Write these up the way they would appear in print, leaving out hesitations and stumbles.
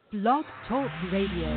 Blog Talk Radio.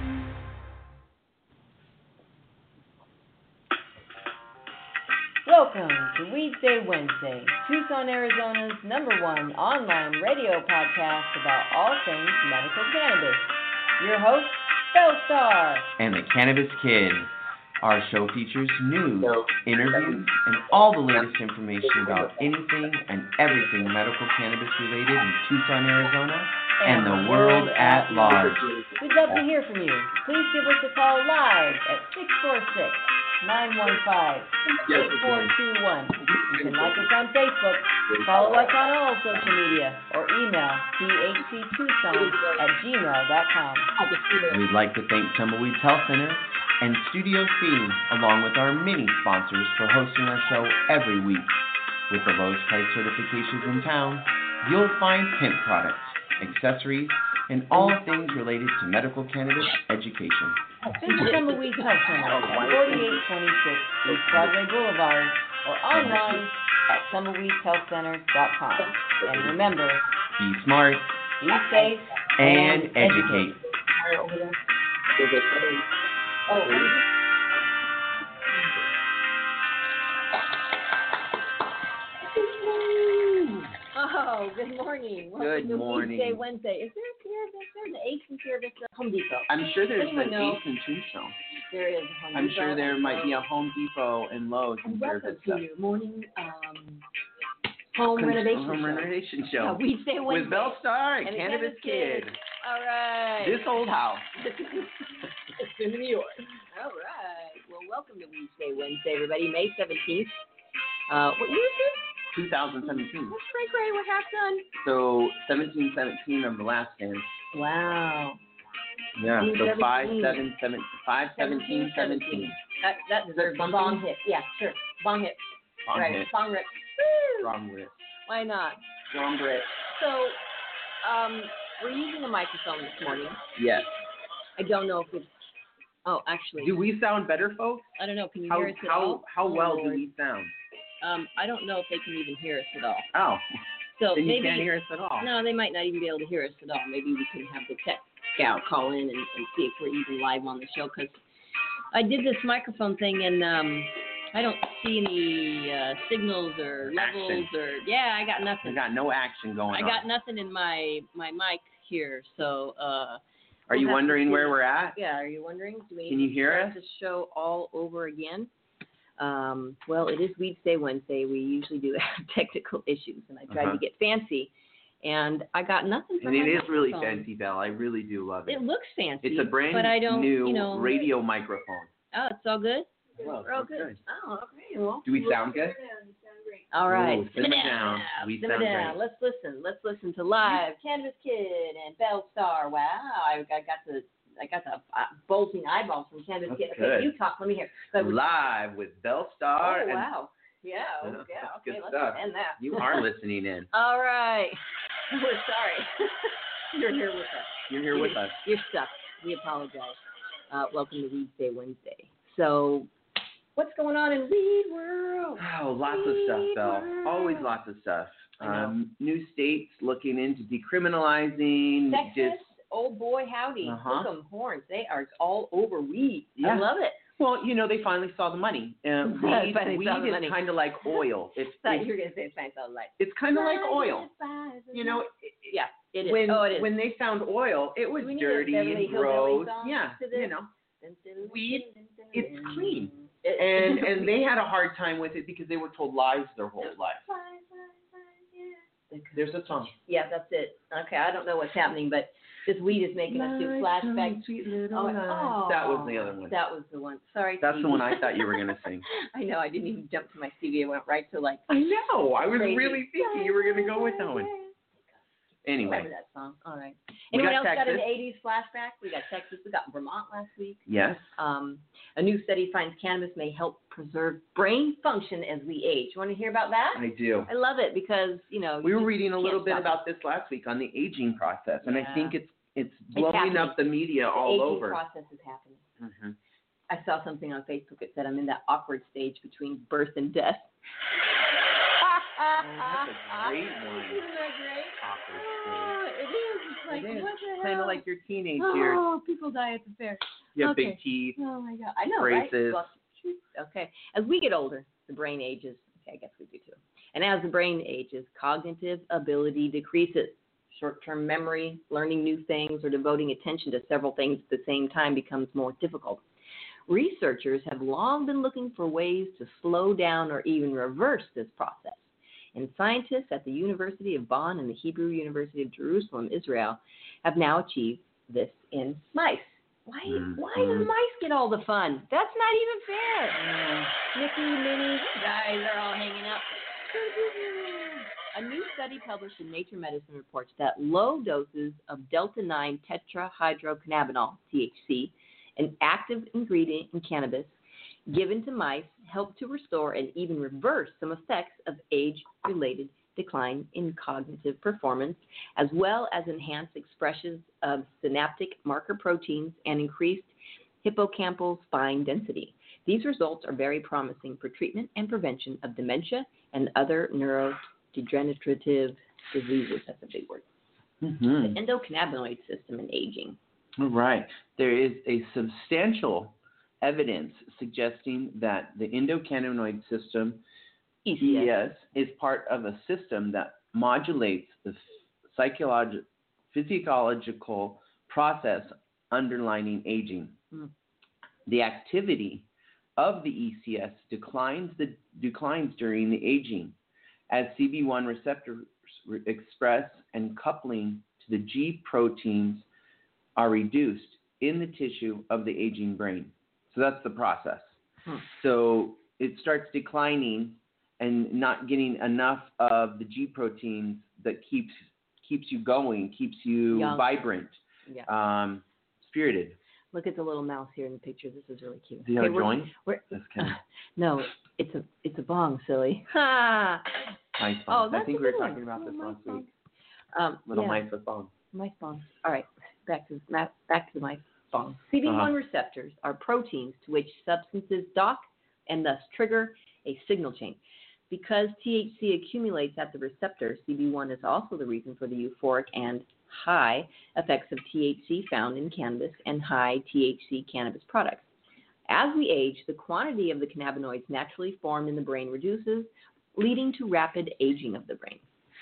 Welcome to Weedsday Wednesday, Tucson, Arizona's #1 online radio podcast about all things medical cannabis. Your host, Bellstar. And the Cannabis Kid. Our show features news, interviews, and all the latest information about anything and everything medical cannabis related in Tucson, Arizona, and the world at large. We'd love to hear from you. Please give us a call live at 646-915-8421. You can like us on Facebook, follow us on all social media, or email thhctucson@gmail.com. We'd like to thank Tumbleweeds Health Center and Studio C, along with our many sponsors, for hosting our show every week. With the lowest price certifications in town, you'll find hemp products, accessories, and all things related to medical cannabis education. Visit Tumbleweeds Health Center at 4826 East Broadway Boulevard or online at tumbleweedshealthcenter.com. And remember, be smart, be safe, and educate. Oh, good morning. Good morning. Weedsday Wednesday. Is there a Sierra Vista? The Ace in Sierra Vista? Home Depot. I'm sure there's Anyone an know? Ace in Tucson. There is a Home I'm Depot. sure there might be a Home Depot and Lowe's in And Sierra welcome Vista. to your morning home renovation Home show. renovation show. Yeah, Weedsday Wednesday. With Bellstar and the Cannabis Kid. All right. This old house. It's in New York. All right. Well, welcome to Weedsday Wednesday, everybody. May 17th. What year is this? 2017. That's great. We're half done. So 1717 of the last dance. Wow. Yeah. So 17. 5/17/17. That deserves a bong hit. Yeah, sure. Bong hit. Bong right. hit. Bong rip. Woo! Wrong with it. Why not? Wrong with it. So, we're using a microphone this morning. Yes. I don't know if it's. Oh, actually. Do we sound better, folks? I don't know. Can you hear us at all? How well Lord. do we sound? I don't know if they can even hear us at all. Oh. So Then you maybe, can't hear us at all. No, they might not even be able to hear us at all. Maybe we can have the tech gal call in and see if we're even live on the show. Because I did this microphone thing and I don't see any signals or levels or I got nothing. I got no action going on. I got nothing in my mic here. So Are you wondering where we're at? Yeah. Are you wondering? Do we Can you hear start us? the show all over again? Well, it is Weedsday Wednesday. We usually do have technical issues, and I tried to get fancy, and I got nothing from And it my is really microphone. fancy, Belle. I really do love it. It looks fancy. It's a brand but I don't, new radio microphone. Oh, it's all good? Well, We're all good. Oh, okay. Well, do we sound good? all right. Ooh, simmer down. We Simmer sound down. great. Let's listen to live Cannabis Kid and Bellstar. Wow, I got the bulging eyeballs from Cannabis That's Kid. Okay, good. you talk. Let me hear. But Live with Bellstar. Oh, and wow. Yeah, That's okay, good let's stuff. end that. You are listening in. All right. We're sorry. You're here with us. You're here with us. You're stuck. We apologize. Welcome to Weedsday Wednesday. So, what's going on in Weed World? Oh, lots of stuff, Belle. Always lots of stuff. New states looking into decriminalizing. Texas, oh boy, howdy. Hook 'em horns. They are all over weed. I love it. Well, they finally saw the money. Weed is kind of like oil. I thought you were going to say it's kind of like. It's kind of like oil. Yeah, it is. When, it is. when they found oil, it was dirty and gross. Yeah, weed, it's clean. And they had a hard time with it because they were told lies their whole life. There's a song. Yeah, that's it. Okay, I don't know what's happening, but this weed is making us do flashbacks. That was the other one. That was the one. Sorry, That's Stevie. the one I thought you were going to sing. I know. I didn't even jump to my CV. I went right to I know. I was crazy. really thinking you were going to go with that one. Anyway. Remember that song. All right. We Anyone got else got an Texas. 80s flashback? We got Texas. We got Vermont last week. Yes. A new study finds cannabis may help preserve brain function as we age. You want to hear about that? I do. I love it because, We were reading a can't little bit stop about this last week on the aging process, and I Yeah. think it's blowing happening. up the media all aging over. process is happening. Mm-hmm. I saw something on Facebook that said I'm in that awkward stage between birth and death. that's a great one. Isn't that great? Awkward Oh, it is. It's like, stage. It is. what the hell? Kind of like your teenage years. Oh, people die at the fair. You have Okay. big teeth. Oh, my God. I know, braces. right? Well, okay. As we get older, the brain ages. Okay, I guess we do too. And as the brain ages, cognitive ability decreases. Short-term memory, learning new things, or devoting attention to several things at the same time becomes more difficult. Researchers have long been looking for ways to slow down or even reverse this process. And scientists at the University of Bonn and the Hebrew University of Jerusalem, Israel, have now achieved this in mice. Why do mice get all the fun? That's not even fair. Mickey, Minnie, guys are all hanging out. A new study published in Nature Medicine reports that low doses of delta-9 tetrahydrocannabinol, THC, an active ingredient in cannabis, given to mice help to restore and even reverse some effects of age-related decline in cognitive performance, as well as enhance expressions of synaptic marker proteins and increased hippocampal spine density. These results are very promising for treatment and prevention of dementia and other neurodegenerative diseases. That's a big word. Mm-hmm. The endocannabinoid system in aging. Right. There is a substantial evidence suggesting that the endocannabinoid system, ECS, is part of a system that modulates the physiological process underlying aging. The activity of the ECS declines during the aging as CB1 receptors express and coupling to the G proteins are reduced in the tissue of the aging brain. So that's the process. So it starts declining and not getting enough of the G proteins that keeps you going, keeps you young, vibrant, spirited. Look at the little mouse here in the picture. This is really cute. Do you have a joint? That's no, it's a bong, silly. Ha! Mice bong. Oh, that's I think a we were good talking one. about this last Bong. week. Little mice with bongs. Mice bong. All right, back to the mice bong. CB1 receptors are proteins to which substances dock and thus trigger a signal chain. Because THC accumulates at the receptor, CB1 is also the reason for the euphoric and high effects of THC found in cannabis and high THC cannabis products. As we age, the quantity of the cannabinoids naturally formed in the brain reduces, leading to rapid aging of the brain.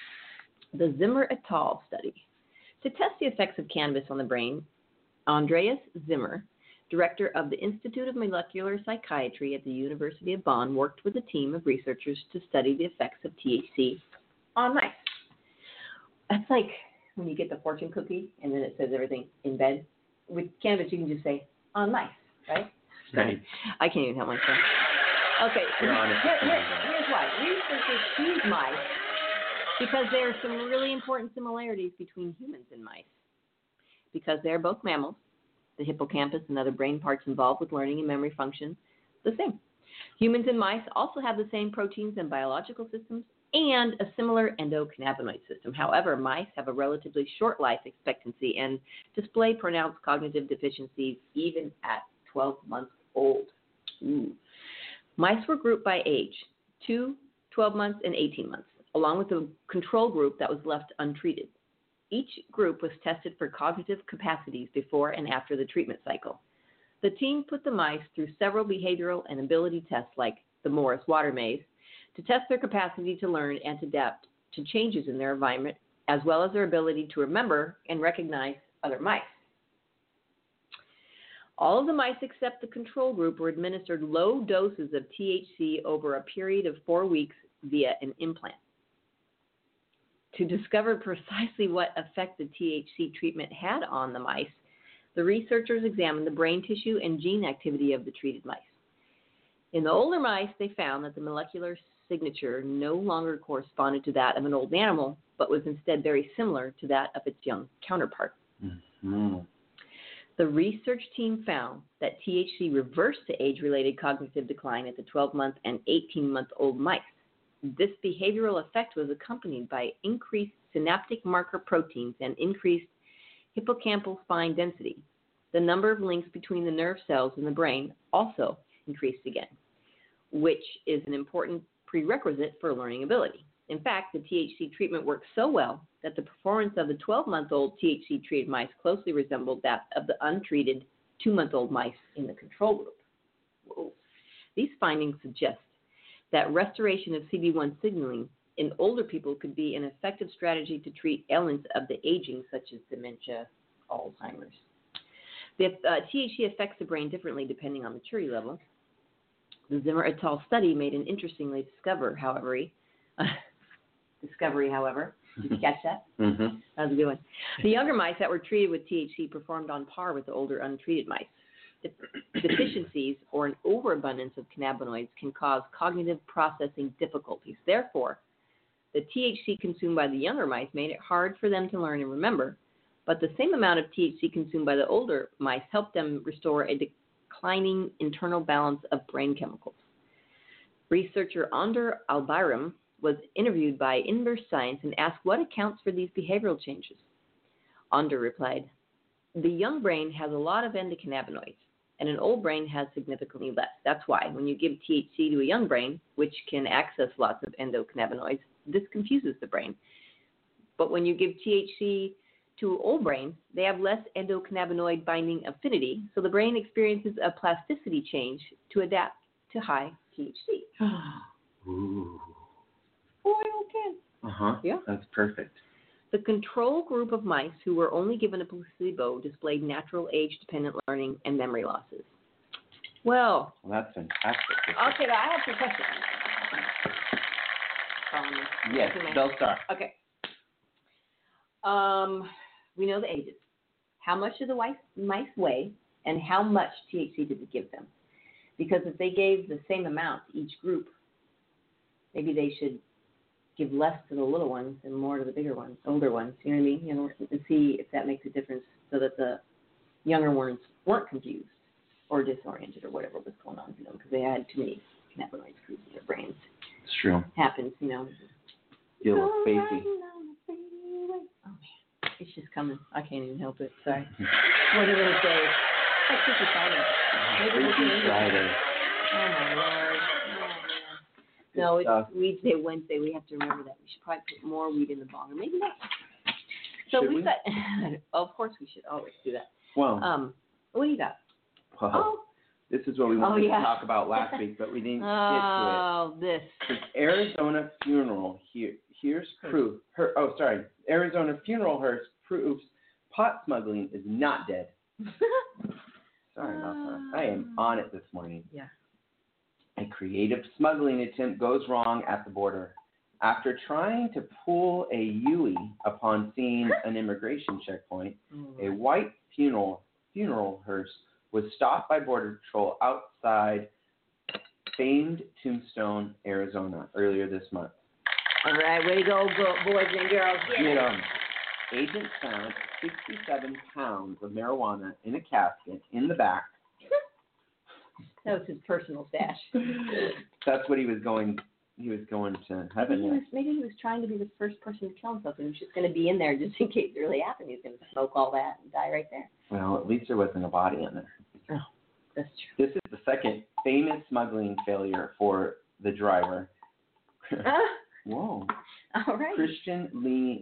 The Zimmer et al. Study. To test the effects of cannabis on the brain, Andreas Zimmer, director of the Institute of Molecular Psychiatry at the University of Bonn, worked with a team of researchers to study the effects of THC on mice. That's like when you get the fortune cookie and then it says everything in bed. With cannabis, you can just say, on mice, right? Right. I can't even help myself. Okay, here's why. Researchers choose mice because there are some really important similarities between humans and mice. Because they're both mammals, the hippocampus and other brain parts involved with learning and memory function the same. Humans and mice also have the same proteins and biological systems and a similar endocannabinoid system. However, mice have a relatively short life expectancy and display pronounced cognitive deficiencies even at 12 months old. Ooh. Mice were grouped by age, 2, 12 months, and 18 months, along with a control group that was left untreated. Each group was tested for cognitive capacities before and after the treatment cycle. The team put the mice through several behavioral and ability tests like the Morris Water Maze to test their capacity to learn and to adapt to changes in their environment, as well as their ability to remember and recognize other mice. All of the mice except the control group were administered low doses of THC over a period of 4 weeks via an implant. To discover precisely what effect the THC treatment had on the mice, the researchers examined the brain tissue and gene activity of the treated mice. In the older mice, they found that the molecular signature no longer corresponded to that of an old animal, but was instead very similar to that of its young counterpart. Mm-hmm. The research team found that THC reversed the age-related cognitive decline at the 12-month and 18-month-old mice. This behavioral effect was accompanied by increased synaptic marker proteins and increased hippocampal spine density. The number of links between the nerve cells in the brain also increased again, which is an important prerequisite for learning ability. In fact, the THC treatment worked so well that the performance of the 12-month-old THC-treated mice closely resembled that of the untreated 2-month-old mice in the control group. Whoa. These findings suggest that restoration of CB1 signaling in older people could be an effective strategy to treat ailments of the aging, such as dementia, Alzheimer's. The THC affects the brain differently depending on maturity level. The Zimmer et al. Study made an interestingly discovery, however. Did you catch that? Mm-hmm. That was a good one. The younger mice that were treated with THC performed on par with the older untreated mice. Deficiencies or an overabundance of cannabinoids can cause cognitive processing difficulties. Therefore, the THC consumed by the younger mice made it hard for them to learn and remember, but the same amount of THC consumed by the older mice helped them restore a declining internal balance of brain chemicals. Researcher Ander Albayram was interviewed by Inverse Science and asked what accounts for these behavioral changes. Ander replied, "The young brain has a lot of endocannabinoids, and an old brain has significantly less. That's why when you give THC to a young brain, which can access lots of endocannabinoids, this confuses the brain. But when you give THC to old brains, they have less endocannabinoid binding affinity, so the brain experiences a plasticity change to adapt to high THC. Ooh. Boy, okay. Uh-huh. Yeah. That's perfect. The control group of mice who were only given a placebo displayed natural age-dependent learning and memory losses. Well, That's fantastic. okay, but I have some questions. Yes, they'll start. Okay. We know the ages. How much do the mice weigh, and how much THC did it give them? Because if they gave the same amount to each group, maybe they should give less to the little ones and more to the bigger ones, older ones. You know what I mean? You know, and see if that makes a difference, so that the younger ones weren't confused or disoriented or whatever was going on, you know, because they had too many cannabinoids cruising their brains. It's true. Happens, you know. You look spacey. Oh man, it's just coming. I can't even help it. Sorry. One of those days. Like Freaky Friday. Maybe we can end it. Friday. Oh my lord. Oh man. No, it's Weed Day Wednesday. We have to remember that. We should probably put more weed in the bong, or maybe not. So Should we've we? got. Of course, we should always do that. Well, What do you got? well this is what we wanted yeah. to talk about last week, but we didn't Oh, this. get to it. Arizona Funeral here's proof. Arizona Funeral hearse proves pot smuggling is not dead. Sorry about that. I am on it this morning. Yeah. A creative smuggling attempt goes wrong at the border. After trying to pull a Yui upon seeing an immigration checkpoint, a white funeral hearse was stopped by Border Patrol outside famed Tombstone, Arizona, earlier this month. All right, way to go, boys and girls. Yeah. Agents found 67 pounds of marijuana in a casket in the back. That was his personal stash. That's what he was going to heaven. Maybe he was trying to be the first person to kill himself, and he was just going to be in there just in case it really happened. He was going to smoke all that and die right there. Well, at least there wasn't a body in there. Oh, that's true. This is the second famous smuggling failure for the driver. Whoa. All right. Christian Lee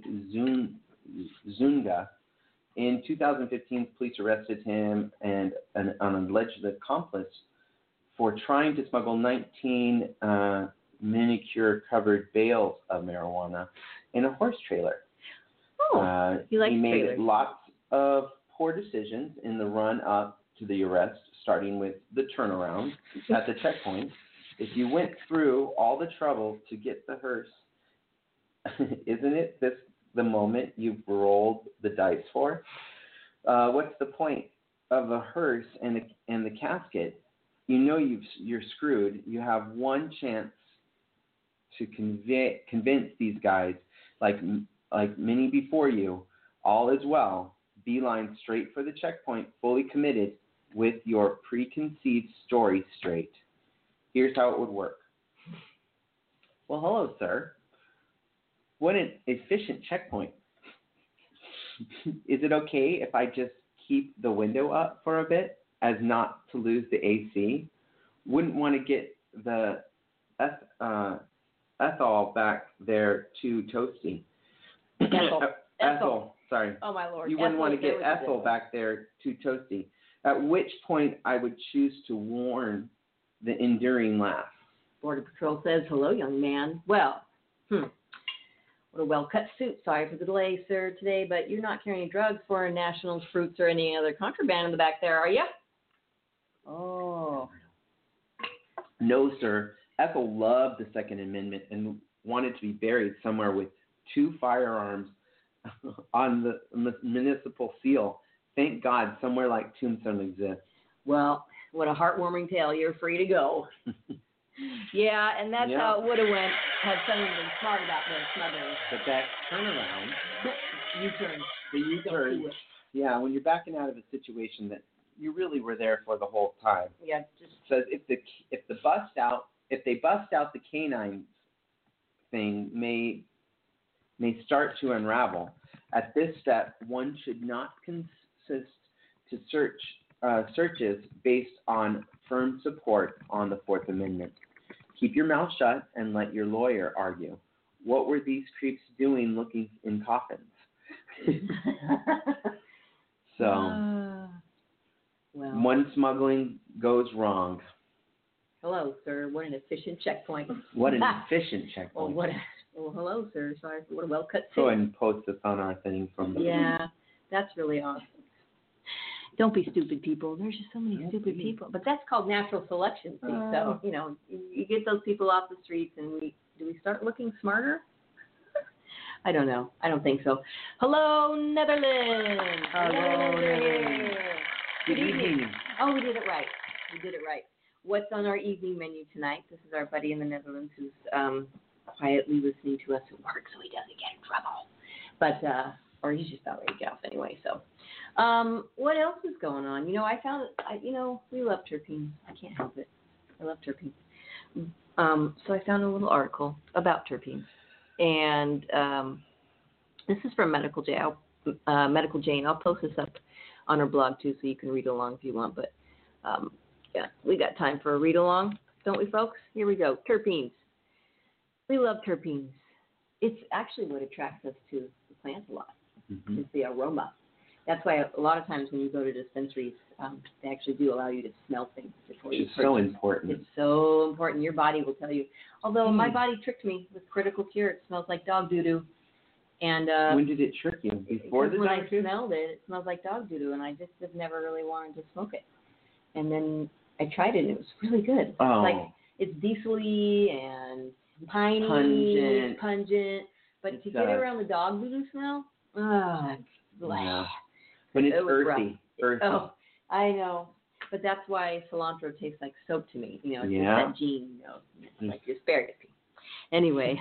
Zunga. In 2015, police arrested him and an alleged accomplice for trying to smuggle 19 manicure-covered bales of marijuana in a horse trailer. Oh, he likes made trailers. lots of poor decisions in the run-up to the arrest, starting with the turnaround at the checkpoint. If you went through all the trouble to get the hearse, isn't it this the moment you've rolled the dice for? What's the point of a hearse and the casket? You know you're screwed. You have one chance to convince these guys, like many before you, all is well. Beeline straight for the checkpoint, fully committed, with your preconceived story straight. Here's how it would work. Well, hello, sir. What an efficient checkpoint. Is it okay if I just keep the window up for a bit as not to lose the AC? Wouldn't want to get the Ethel back there too toasty. Ethel. Sorry. Oh, my Lord. You wouldn't want to get Ethel back there too toasty. At which point I would choose to warn the enduring laugh. Border Patrol says, hello, young man. Well, what a well-cut suit. Sorry for the delay, sir, today, but you're not carrying drugs, foreign nationals, fruits, or any other contraband in the back there, are you? Oh. No, sir. Ethel loved the Second Amendment and wanted to be buried somewhere with 2 firearms on the municipal seal. Thank God somewhere like Tombstone exists. Well, what a heartwarming tale. You're free to go. Yeah, and that's how it would have went had someone been smart about their smothering. But that turnaround, the U-turn, yeah, when you're backing out of a situation that you really were there for the whole time. Yeah, just says if they bust out the canines thing may start to unravel. At this step, one should not consist to searches based on firm support on the Fourth Amendment. Keep your mouth shut and let your lawyer argue. What were these creeps doing looking in coffins? So, one smuggling goes wrong. Hello, sir. What an efficient checkpoint. What an efficient checkpoint. Well, hello, sir. Sorry for what a well-cut suit. Go ahead and post this on our thing from. Yeah, that's really awesome. Don't be stupid, people. There's just so many stupid people. But that's called natural selection. See? So, you get those people off the streets, and do we start looking smarter? I don't know. I don't think so. Hello, Netherlands. Hello, Netherlands. Good evening. Oh, we did it right. What's on our evening menu tonight? This is our buddy in the Netherlands who's quietly listening to us at work so he doesn't get in trouble. But, or he's just about ready to get off anyway. So, what else is going on? I found, we love terpenes. I can't help it. I love terpenes. So I found a little article about terpenes. And this is from Medical Jane. I'll post this up on our blog, too, so you can read along if you want. But, we got time for a read-along, don't we, folks? Here we go. Terpenes. We love terpenes. It's actually what attracts us to the plants a lot. Mm-hmm. It's the aroma. That's why a lot of times when you go to dispensaries, they actually do allow you to smell things before you purchase. It's so important. It's so important. Your body will tell you. Although my body tricked me with Critical Cure. It smells like dog doo-doo. And when did it trick you? Before the when dog doo-doo? When I smelled it, it smells like dog doo-doo, and I just have never really wanted to smoke it. And then I tried it, and it was really good. Oh. It's diesel-y and piney, pungent. But to get around the dog doo-doo smell, But it's earthy. Oh, I know. But that's why cilantro tastes like soap to me. It's just that gene, It's like asparagus. Anyway,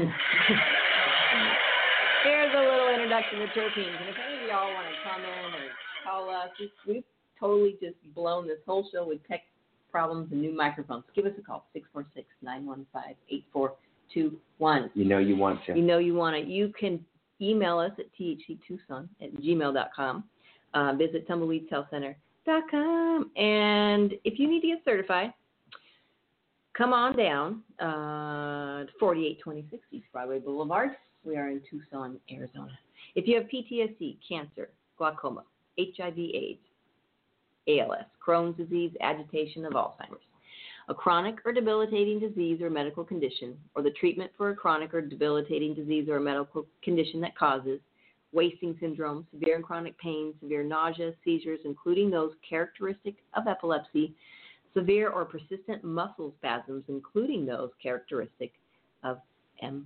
here's a little introduction to terpenes. And if any of y'all want to comment or call us, we've totally just blown this whole show with tech problems and new microphones. Give us a call, 646-915-8421. You know you want to. You can email us at thtucson@gmail.com. Visit tumbleweedshealthcenter.com. And if you need to get certified, come on down to 4826 East Broadway Boulevard. We are in Tucson, Arizona. If you have PTSD, cancer, glaucoma, HIV/AIDS, ALS, Crohn's disease, agitation of Alzheimer's, a chronic or debilitating disease or medical condition, or the treatment for a chronic or debilitating disease or a medical condition that causes wasting syndrome, severe and chronic pain, severe nausea, seizures, including those characteristic of epilepsy, severe or persistent muscle spasms, including those characteristic of MS.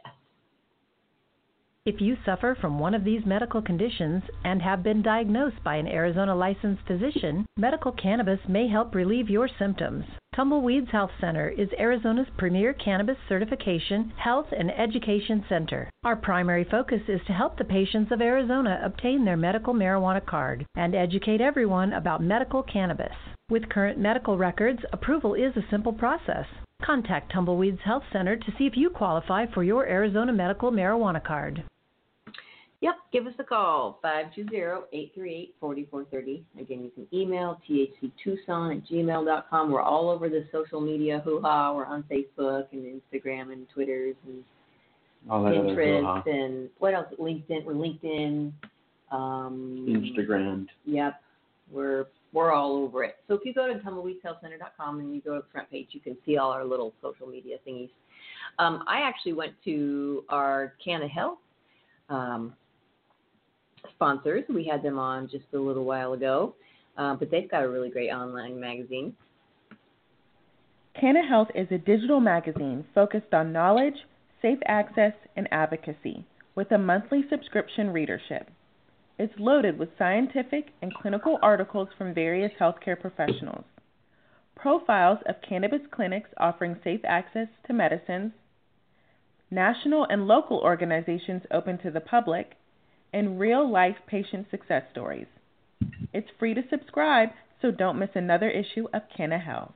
If you suffer from one of these medical conditions and have been diagnosed by an Arizona licensed physician, medical cannabis may help relieve your symptoms. Tumbleweeds Health Center is Arizona's premier cannabis certification, health, and education center. Our primary focus is to help the patients of Arizona obtain their medical marijuana card and educate everyone about medical cannabis. With current medical records, approval is a simple process. Contact Tumbleweeds Health Center to see if you qualify for your Arizona medical marijuana card. Yep, give us a call, 520-838-4430. Again, you can email thctucson@gmail.com. We're all over the social media hoo-ha. We're on Facebook and Instagram and Twitters and All that other Pinterest hoo-ha. and what else? LinkedIn. We're LinkedIn. Instagram. Yep, we're all over it. So if you go to tumbleweedshealthcenter.com and you go to the front page, you can see all our little social media thingies. I actually went to our Canna Health sponsors. We had them on just a little while ago, but they've got a really great online magazine. Canna Health is a digital magazine focused on knowledge, safe access, and advocacy with a monthly subscription readership. It's loaded with scientific and clinical articles from various healthcare professionals, profiles of cannabis clinics offering safe access to medicines, national and local organizations open to the public, and real-life patient success stories. It's free to subscribe, so don't miss another issue of Canna Health.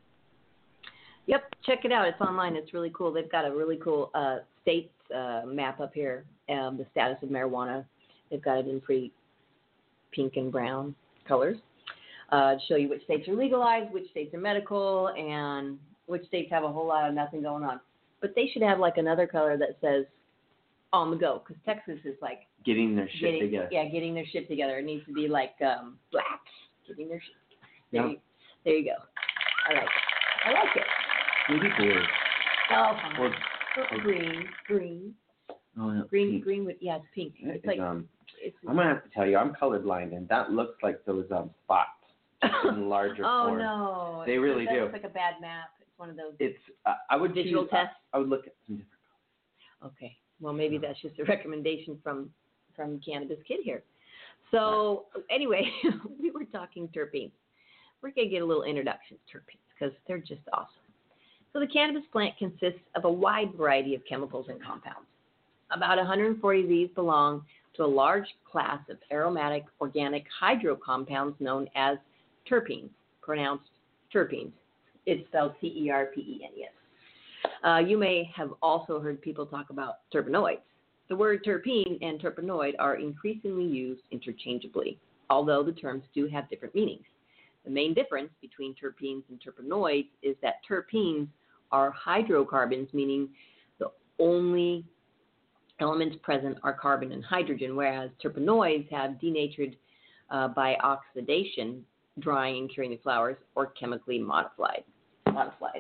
Yep, check it out. It's online. It's really cool. They've got a really cool state map up here, the status of marijuana. They've got it in pretty pink and brown colors to show you which states are legalized, which states are medical, and which states have a whole lot of nothing going on. But they should have like another color that says on the go, because Texas is like Getting their shit together. Yeah, getting their shit together. It needs to be like black, getting their shit together. Yeah. There you go. I like it. Maybe blue. Oh, Or green. Oh, yeah. Green, Pink. green with, yeah, it's pink. It's like, it's, I'm gonna have to tell you, I'm colorblind, and that looks like those spots in larger oh form. no. They really that do. looks like a bad map. It's one of those. It's I would Visual choose, test? I would look at some different Okay. Well, maybe that's just a recommendation from Cannabis Kid here. So anyway, we were talking terpenes. We're going to get a little introduction to terpenes because they're just awesome. So the cannabis plant consists of a wide variety of chemicals and compounds. About 140 of these belong to a large class of aromatic organic hydrocompounds known as terpenes, pronounced terpenes. It's spelled Terpenes. You may have also heard people talk about terpenoids. The word terpene and terpenoid are increasingly used interchangeably, although the terms do have different meanings. The main difference between terpenes and terpenoids is that terpenes are hydrocarbons, meaning the only elements present are carbon and hydrogen, whereas terpenoids have denatured by oxidation, drying and curing the flowers, or chemically modified. Modified.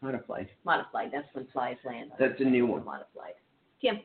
That's when flies land. That's a new one. Modified. Kim.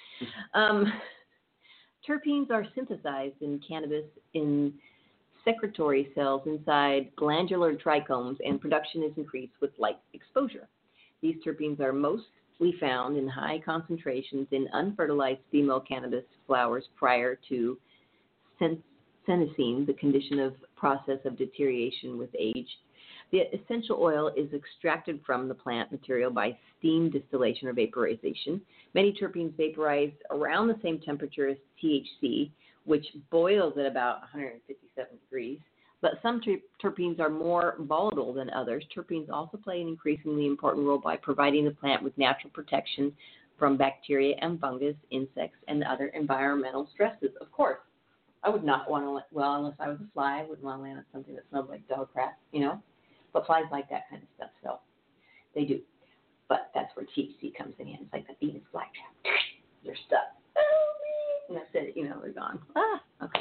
Terpenes are synthesized in cannabis in secretory cells inside glandular trichomes, and production is increased with light exposure. These terpenes are mostly found in high concentrations in unfertilized female cannabis flowers prior to senescence, the condition of process of deterioration with age. The essential oil is extracted from the plant material by steam distillation or vaporization. Many terpenes vaporize around the same temperature as THC, which boils at about 157 degrees. But some terpenes are more volatile than others. Terpenes also play an increasingly important role by providing the plant with natural protection from bacteria and fungus, insects, and other environmental stresses. Of course, I would not want to, well, unless I was a fly, I wouldn't want to land on something that smelled like dog crap, you know? But flies like that kind of stuff, so they do. But that's where THC comes in. It's like the Venus flytrap. They're stuck. And that's it, you know, they're gone. Okay.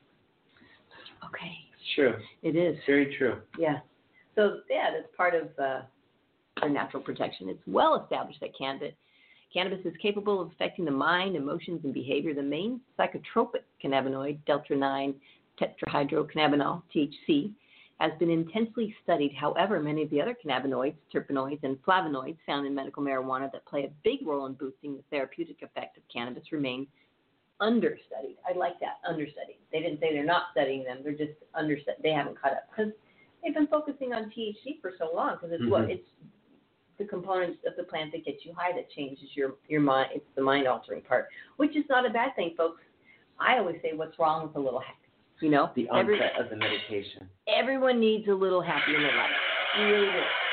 It's true. It is. Very true. Yeah. So, yeah, that's part of their natural protection. It's well established that cannabis is capable of affecting the mind, emotions, and behavior. The main psychotropic cannabinoid, delta-9 tetrahydrocannabinol, THC, has been intensely studied. However, many of the other cannabinoids, terpenoids, and flavonoids found in medical marijuana that play a big role in boosting the therapeutic effect of cannabis remain understudied. I like that, understudied. They didn't say they're not studying them. They're just understudied. They haven't caught up because they've been focusing on THC for so long because it's what it's the components of the plant that gets you high that changes your mind. It's the mind-altering part, which is not a bad thing, folks. I always say, what's wrong with a little happy? You know, the onset of the medication. Everyone needs a little happy in their life. You really do.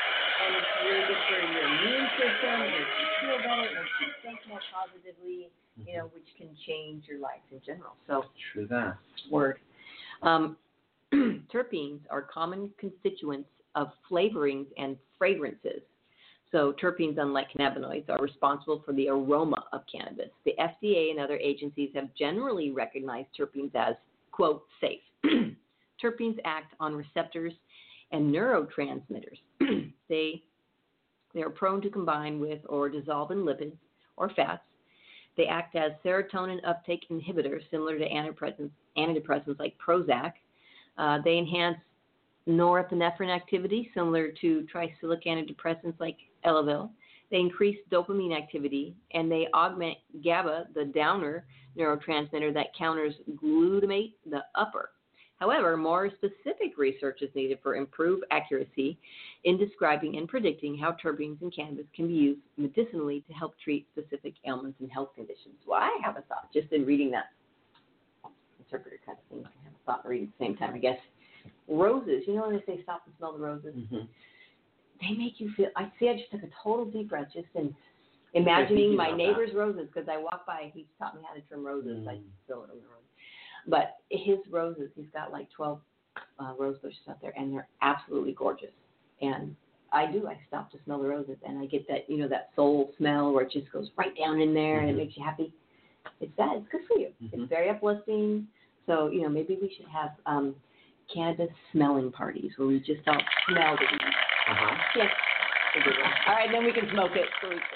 it's really good for your immune system. It makes you feel better. It makes you think more positively, which can change your life in general. So, true that. Word. Terpenes are common constituents of flavorings and fragrances. So terpenes, unlike cannabinoids, are responsible for the aroma of cannabis. The FDA and other agencies have generally recognized terpenes as, quote, safe. Terpenes act on receptors and neurotransmitters. They are prone to combine with or dissolve in lipids or fats. They act as serotonin uptake inhibitors, similar to antidepressants like Prozac. They enhance norepinephrine activity, similar to tricyclic antidepressants like Elavil. They increase dopamine activity, and they augment GABA, the downer neurotransmitter that counters glutamate, the upper. However, more specific research is needed for improved accuracy in describing and predicting how terpenes in cannabis can be used medicinally to help treat specific ailments and health conditions. Well, I have a thought just in reading that interpreter kind of thing. I have a thought and reading at the same time, I guess. Roses, when they say stop and smell the roses, they make you feel. I just took a total deep breath just in imagining my neighbor's roses, because I walk by. He taught me how to trim roses. I still don't know. But his roses, he's got like 12 rose bushes out there, and they're absolutely gorgeous. And I stop to smell the roses, and I get that, that soul smell where it just goes right down in there, and it makes you happy. It's good for you. It's very uplifting. So, maybe we should have cannabis smelling parties where we just all smell the weed. Yes. All right, then we can smoke it.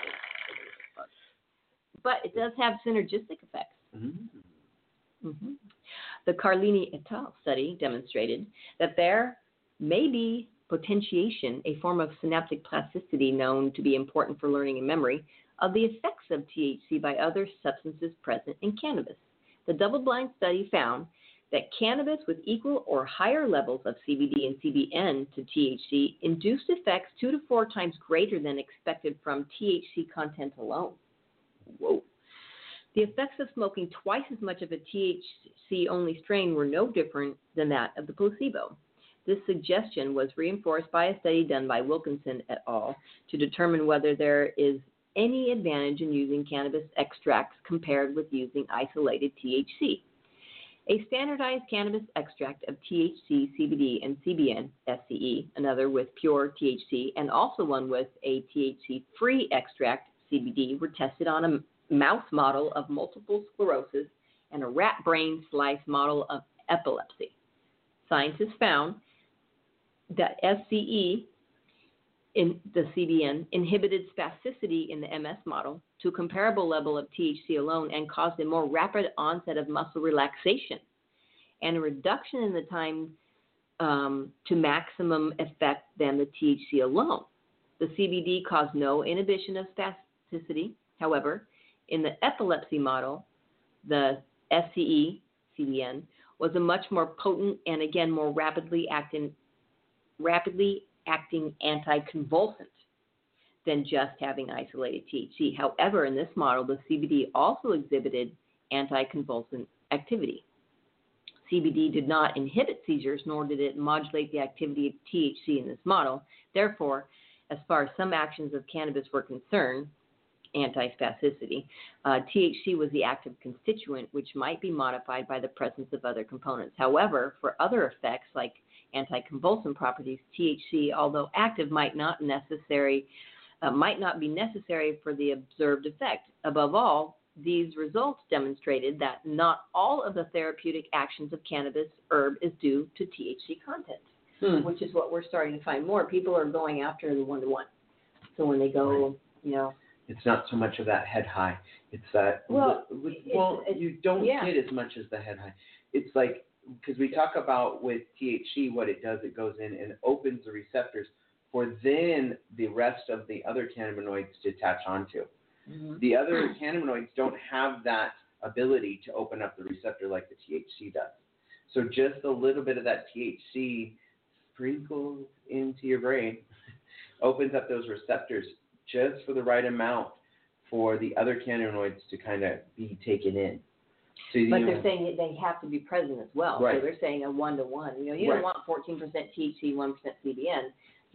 But it does have synergistic effects. The Carlini et al. Study demonstrated that there may be potentiation, a form of synaptic plasticity known to be important for learning and memory, of the effects of THC by other substances present in cannabis. The double-blind study found that cannabis with equal or higher levels of CBD and CBN to THC induced effects 2 to 4 times greater than expected from THC content alone. Whoa. The effects of smoking twice as much of a THC-only strain were no different than that of the placebo. This suggestion was reinforced by a study done by Wilkinson et al. To determine whether there is any advantage in using cannabis extracts compared with using isolated THC. A standardized cannabis extract of THC, CBD, and CBN, SCE, another with pure THC, and also one with a THC-free extract, CBD, were tested on a mouse model of multiple sclerosis and a rat brain slice model of epilepsy. Scientists found that SCE in the CBN inhibited spasticity in the MS model to a comparable level of THC alone and caused a more rapid onset of muscle relaxation and a reduction in the time to maximum effect than the THC alone. The CBD caused no inhibition of spasticity. However, in the epilepsy model, the SCE, CBN, was a much more potent and, again, more rapidly acting anticonvulsant than just having isolated THC. However, in this model, the CBD also exhibited anticonvulsant activity. CBD did not inhibit seizures, nor did it modulate the activity of THC in this model. Therefore, as far as some actions of cannabis were concerned, antispasticity, THC was the active constituent, which might be modified by the presence of other components. However, for other effects like anticonvulsant properties, THC, although active, might not be necessary for the observed effect. Above all, these results demonstrated that not all of the therapeutic actions of cannabis herb is due to THC content, which is what we're starting to find more. People are going after the one-to-one. So when they go, it's not so much of that head high. It's that, you don't get as much as the head high. It's like, because we talk about with THC, what it does, it goes in and opens the receptors for then the rest of the other cannabinoids to attach onto. The other cannabinoids don't have that ability to open up the receptor like the THC does. So just a little bit of that THC sprinkled into your brain opens up those receptors just for the right amount for the other cannabinoids to kind of be taken in. So, but they're saying they have to be present as well. Right. So they're saying a 1-to-1. You don't want 14% THC, 1% CBN.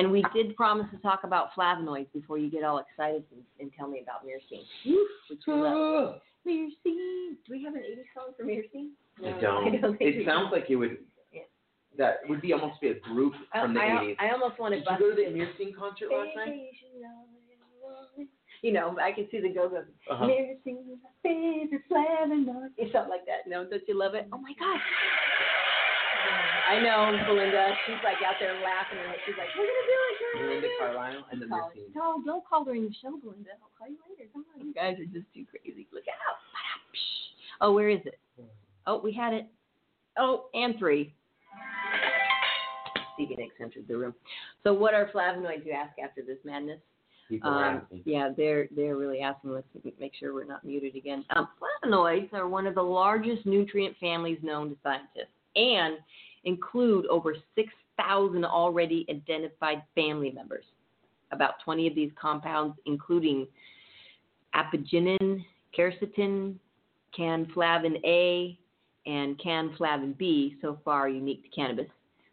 And we did promise to talk about flavonoids before you get all excited and tell me about myrcene. Which we love. Myrcene. Do we have an 80s song for myrcene? No, I don't. It sounds like it would. Yeah. That would be almost be a group from the 80s. I almost wanted. Did you go to the Myrcene concert last night? You know, I can see the go-go. Myrcene, my favorite flavonoid. Something like that. No, don't you love it? Oh my God. I know, Belinda. She's like out there laughing. And she's like, we're going to do it. Belinda Carlisle and the Myrcene. No, don't call during the show, Belinda. I'll call you later. Come on. You guys are just too crazy. Look out. Oh, where is it? Oh, we had it. Oh, and 3. Stevie Nicks entered the room. So what are flavonoids, you ask, after this madness? People are asking. Yeah, they're really asking. Let's make sure we're not muted again. Flavonoids are one of the largest nutrient families known to scientists and include over 6,000 already identified family members. About 20 of these compounds, including apigenin, quercetin, canflavin A, and canflavin B, so far unique to cannabis.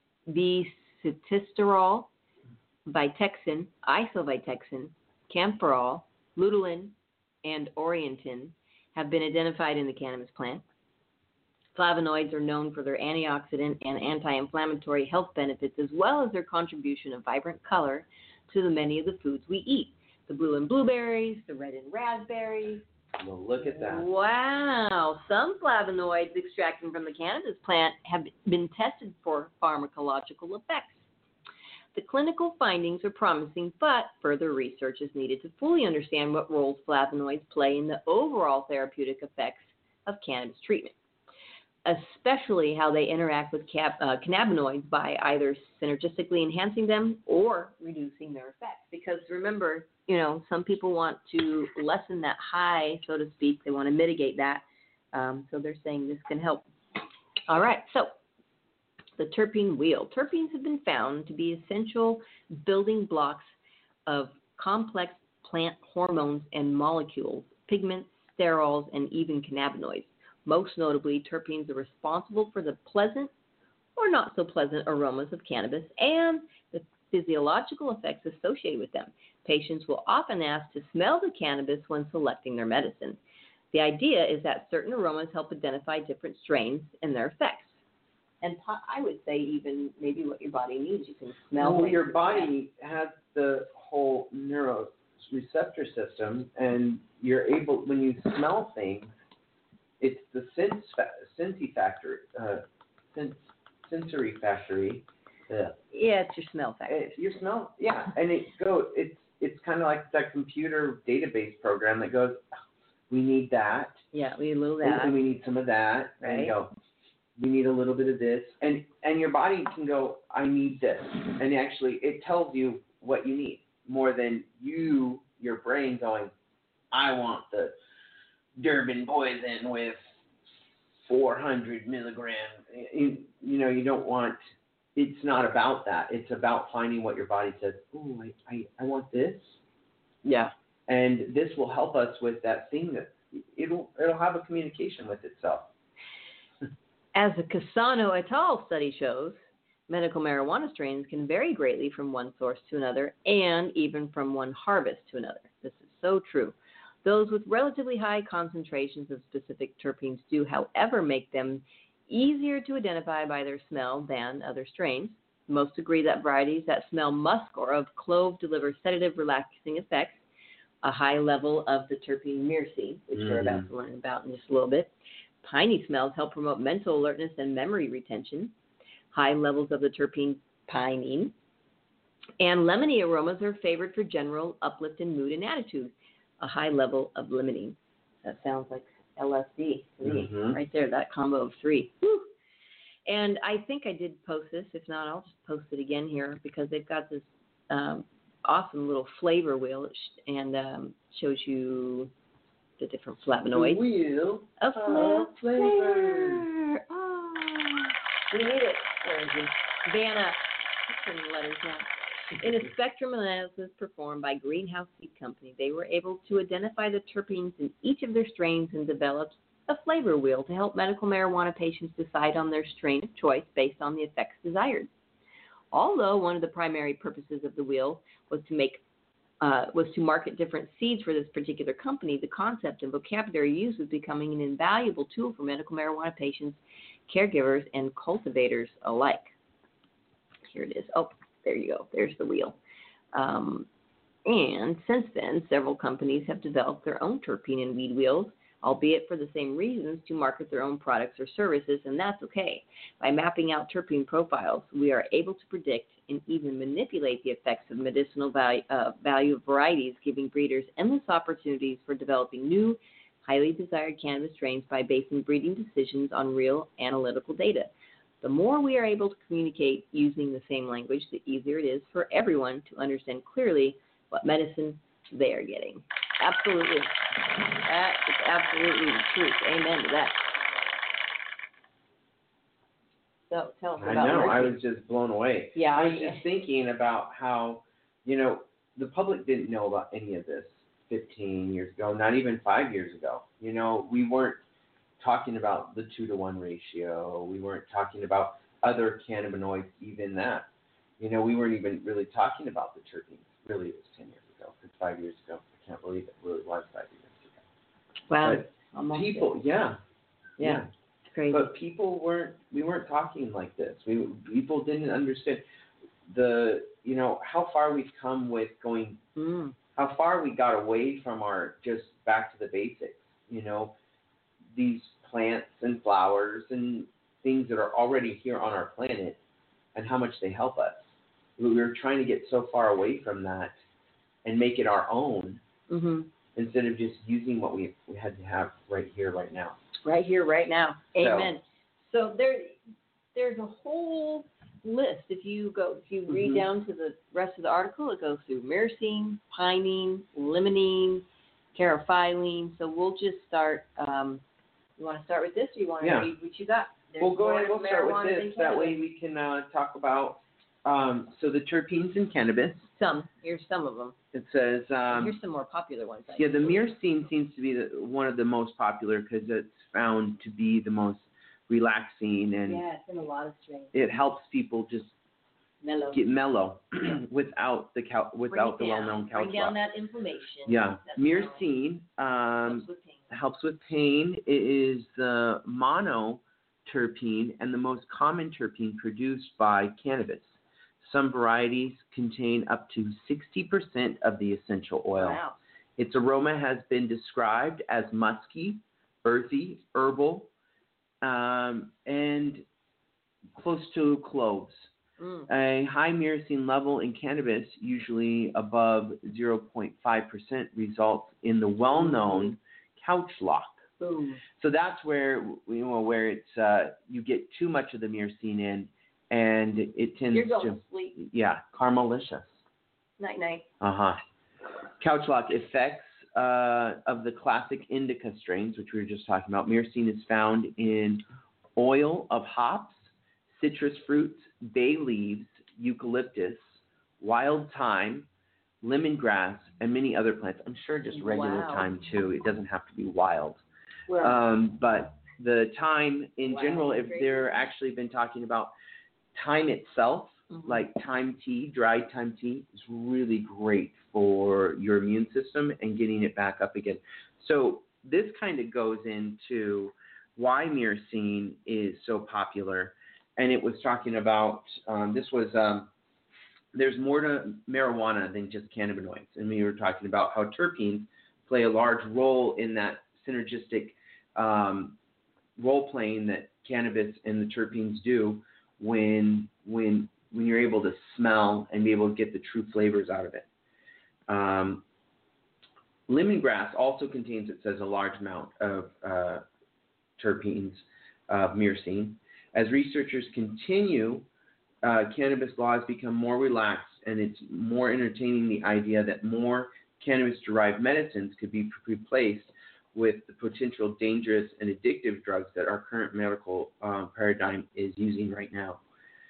B-citisterol, vitexin, isovitexin, camphorol, luteolin, and orientin have been identified in the cannabis plant. Flavonoids are known for their antioxidant and anti-inflammatory health benefits, as well as their contribution of vibrant color to the many of the foods we eat. The blue in blueberries, the red in raspberries. Well, look at that. Wow. Some flavonoids extracted from the cannabis plant have been tested for pharmacological effects. The clinical findings are promising, but further research is needed to fully understand what roles flavonoids play in the overall therapeutic effects of cannabis treatment, especially how they interact with cannabinoids by either synergistically enhancing them or reducing their effects. Because remember, some people want to lessen that high, so to speak. They want to mitigate that. So they're saying this can help. All right, so the terpene wheel. Terpenes have been found to be essential building blocks of complex plant hormones and molecules, pigments, sterols, and even cannabinoids. Most notably, terpenes are responsible for the pleasant or not so pleasant aromas of cannabis and the physiological effects associated with them. Patients will often ask to smell the cannabis when selecting their medicine. The idea is that certain aromas help identify different strains and their effects. And I would say even maybe what your body needs. You can smell. Well, your body has the whole neuroreceptor system, and you're able, when you smell things, it's the sensory factory. Yeah, it's your smell factory. Your smell, yeah, and it's kind of like that computer database program that goes, we need that. Yeah, we need a little of that. And we need some of that. Right. And you go, we need a little bit of this. And your body can go, I need this. And actually, it tells you what you need more than your brain going, I want the Durban poison with 400 milligrams. You don't want, it's not about that. It's about finding what your body says, oh, I want this. Yeah. And this will help us with that thing that it'll have a communication with itself. As the Cassano et al. Study shows, medical marijuana strains can vary greatly from one source to another and even from one harvest to another. This is so true. Those with relatively high concentrations of specific terpenes do, however, make them easier to identify by their smell than other strains. Most agree that varieties that smell musk or of clove deliver sedative, relaxing effects. A high level of the terpene myrcene, which we're about to learn about in just a little bit. Piney smells help promote mental alertness and memory retention. High levels of the terpene pinene. And lemony aromas are favored for general uplift in mood and attitude. A high level of limonene. That sounds like LSD to me, right there, that combo of 3. Woo. And I think I did post this. If not, I'll just post it again here because they've got this awesome little flavor wheel and shows you the different flavonoids. The wheel of flavor. Oh, we need it. Where is it? Vanna. Put some letters now. In a spectrum analysis performed by Greenhouse Seed Company, they were able to identify the terpenes in each of their strains and developed a flavor wheel to help medical marijuana patients decide on their strain of choice based on the effects desired. Although one of the primary purposes of the wheel was to market different seeds for this particular company, the concept and vocabulary used was becoming an invaluable tool for medical marijuana patients, caregivers, and cultivators alike. Here it is. Oh, there you go. There's the wheel. And since then, several companies have developed their own terpene and weed wheels, albeit for the same reasons, to market their own products or services, and that's okay. By mapping out terpene profiles, we are able to predict and even manipulate the effects of medicinal value of varieties, giving breeders endless opportunities for developing new, highly desired cannabis strains by basing breeding decisions on real analytical data. The more we are able to communicate using the same language, the easier it is for everyone to understand clearly what medicine they are getting. Absolutely. That is absolutely the truth. Amen to that. So tell us about I know. Mercy. I was just blown away. Yeah. I was just thinking about how, the public didn't know about any of this 15 years ago, not even 5 years ago. We weren't talking about the 2-to-1 ratio. We weren't talking about other cannabinoids, even that. We weren't even really talking about the terpenes. Really, it was 10 years ago. It's 5 years ago. I can't believe it really was 5 years ago. Wow. But people, yeah. It's crazy. But we weren't talking like this. People didn't understand how far we've come with going, how far we got away from our just back to the basics. These plants and flowers and things that are already here on our planet and how much they help us. We were trying to get so far away from that and make it our own instead of just using what we had to have right here, right now. Right here, right now. Amen. So there's a whole list. If you read down to the rest of the article, it goes through myrcene, pinene, limonene, caryophyllene. So we'll just start. You want to start with this, or you want to read what you got? We'll go ahead. We'll start with this. That way we can talk about. So the terpenes in cannabis. Here's some of them. It says. Here's some more popular ones. The myrcene seems to be one of the most popular because it's found to be the most relaxing and. Yeah, it's in a lot of strains. It helps people just get mellow without the well-known couch. Bring down that inflammation. Yeah, myrcene helps with pain. It is the monoterpene and the most common terpene produced by cannabis. Some varieties contain up to 60% of the essential oil. Wow. Its aroma has been described as musky, earthy, herbal, and close to cloves. A high myrcene level in cannabis, usually above 0.5%, results in the well-known couch lock. Boom. So that's where where it's you get too much of the myrcene in, and it tends You're going to sleep. Yeah, caramelicious. Night night. Couch lock effects of the classic indica strains, which we were just talking about. Myrcene is found in oil of hops, citrus fruits, bay leaves, eucalyptus, wild thyme, lemongrass, and many other plants. I'm sure just regular thyme too. It doesn't have to be wild. But the thyme in general, if they're actually been talking about thyme itself, like thyme tea, dried thyme tea, is really great for your immune system and getting it back up again. So this kind of goes into why myrcene is so popular. And it was talking about, there's more to marijuana than just cannabinoids. And we were talking about how terpenes play a large role in that synergistic role playing that cannabis and the terpenes do when you're able to smell and be able to get the true flavors out of it. Lemongrass also contains, it says, a large amount of terpenes, myrcene. As researchers continue, cannabis laws become more relaxed, and it's more entertaining the idea that more cannabis-derived medicines could be replaced with the potential dangerous and addictive drugs that our current medical paradigm is using right now.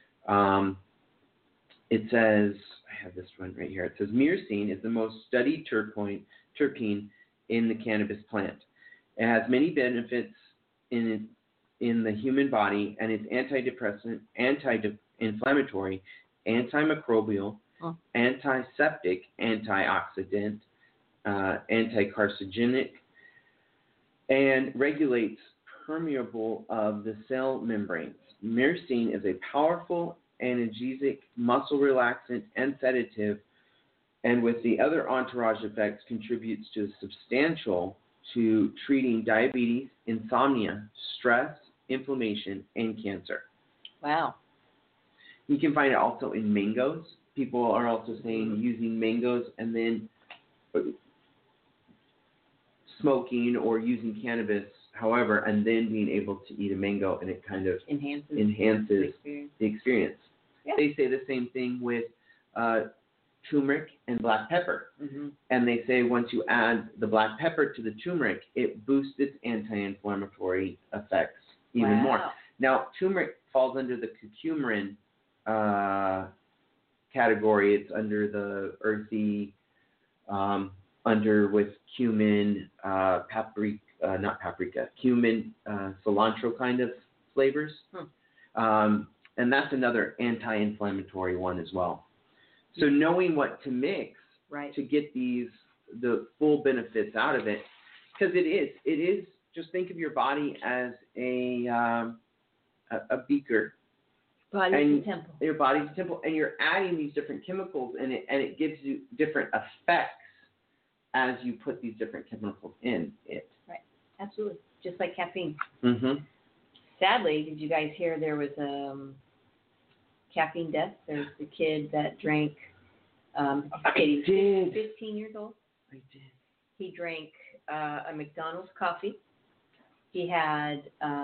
It says, I have this one right here. It says, myrcene is the most studied terpene in the cannabis plant. It has many benefits in the human body, and it's antidepressant, anti-inflammatory, antimicrobial, antiseptic, antioxidant, anticarcinogenic, and regulates permeable of the cell membranes. Myrcene is a powerful analgesic, muscle relaxant, and sedative, and with the other entourage effects contributes to treating diabetes, insomnia, stress, inflammation, and cancer. Wow. You can find it also in mangoes. People are also saying using mangoes and then smoking or using cannabis, however, and then being able to eat a mango, and it kind of enhances the experience. Yeah. They say the same thing with turmeric and black pepper. Mm-hmm. And they say once you add the black pepper to the turmeric, it boosts its anti-inflammatory effects even more. Now, turmeric falls under the curcumin category. It's under the earthy, under with cumin, cumin, cilantro kind of flavors. And that's another anti-inflammatory one as well. So knowing what to mix to get the full benefits out of it, because it is, just think of your body as a beaker. Body's a temple. Your body's a temple, and you're adding these different chemicals in it, and it gives you different effects as you put these different chemicals in it. Right, absolutely, just like caffeine. Mm-hmm. Sadly, did you guys hear there was a caffeine death? There's the kid that drank. I did. 15 years old. I did. He drank a McDonald's coffee. He had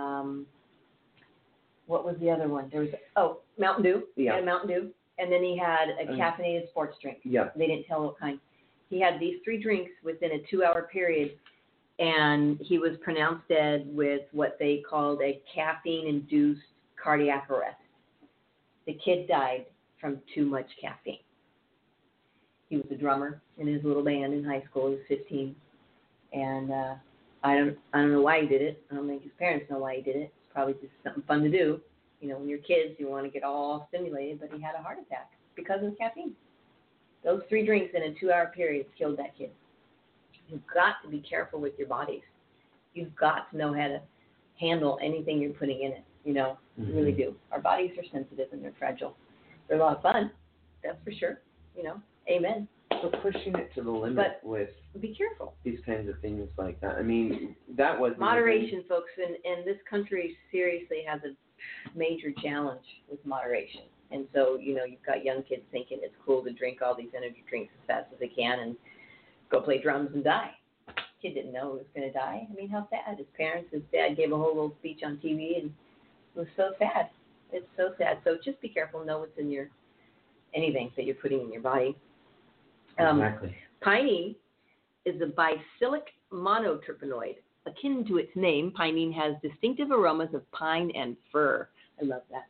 what was the other one? There was Mountain Dew. Yeah. He had a Mountain Dew, and then he had a caffeinated sports drink. Yeah. They didn't tell what kind. He had these 3 drinks within a 2-hour period, and he was pronounced dead with what they called a caffeine-induced cardiac arrest. The kid died from too much caffeine. He was a drummer in his little band in high school. He was 15, and I don't know why he did it. I don't think his parents know why he did it. It's probably just something fun to do. You know, when you're kids, you want to get all stimulated, but he had a heart attack because of caffeine. Those 3 drinks in a 2-hour period killed that kid. You've got to be careful with your bodies. You've got to know how to handle anything you're putting in it. You know, you really do. Our bodies are sensitive and they're fragile. They're a lot of fun, that's for sure. You know, amen. So pushing it to the limit with be careful. These kinds of things like that. I mean, that was moderation, folks, and this country seriously has a major challenge with moderation. And so, you know, you've got young kids thinking it's cool to drink all these energy drinks as fast as they can and go play drums and die. Kid didn't know he was going to die. I mean, how sad. His dad gave a whole little speech on TV, and it was so sad. It's so sad. So just be careful. Know what's in anything that you're putting in your body. Exactly. Pinene is a bicyclic monoterpenoid. Akin to its name, pinene has distinctive aromas of pine and fir. I love that.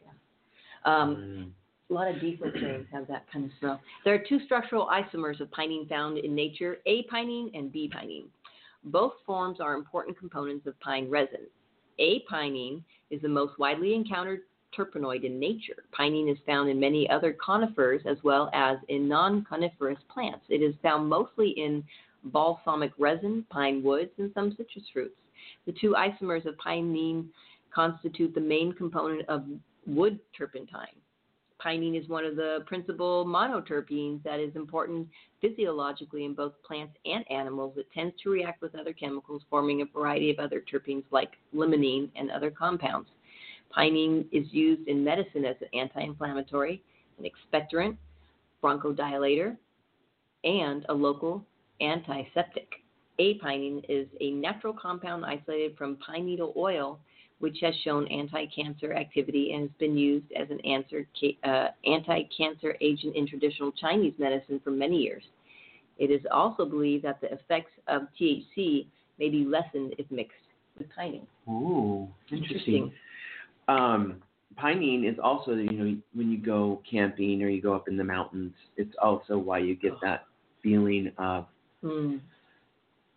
A lot of diesel trains have that kind of smell. There are 2 structural isomers of pinene found in nature, A-pinene and B-pinene. Both forms are important components of pine resin. A-pinene is the most widely encountered terpenoid in nature. Pinene is found in many other conifers as well as in non-coniferous plants. It is found mostly in balsamic resin, pine woods, and some citrus fruits. The 2 isomers of pinene constitute the main component of wood turpentine. Pinene is one of the principal monoterpenes that is important physiologically in both plants and animals. It tends to react with other chemicals, forming a variety of other terpenes like limonene and other compounds. Pinene is used in medicine as an anti-inflammatory, an expectorant, bronchodilator, and a local antiseptic. A-pinene is a natural compound isolated from pine needle oil, which has shown anti-cancer activity and has been used as an anti-cancer agent in traditional Chinese medicine for many years. It is also believed that the effects of THC may be lessened if mixed with pinene. Ooh, interesting. Pinene is also, you know, when you go camping or you go up in the mountains, it's also why you get that feeling of